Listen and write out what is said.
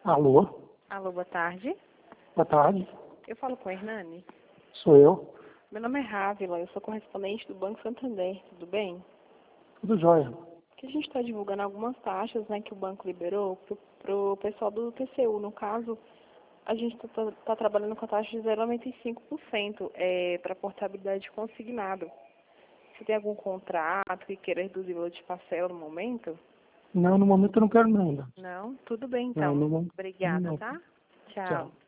Alô? Alô, boa tarde. Boa tarde. Eu falo com a Hernani. Sou eu. Meu nome é Rávila, eu sou correspondente do Banco Santander, tudo bem? Tudo jóia. Que a gente está divulgando algumas taxas, né, que o banco liberou pro pessoal do TCU. No caso, a gente tá trabalhando com a taxa de 0,95% para portabilidade consignado. Você tem algum contrato que queira reduzir o valor de parcela no momento? Não, no momento eu não quero não ainda. Não? Tudo bem, Não, então. no momento Obrigada, não. tá? Tchau. Tchau.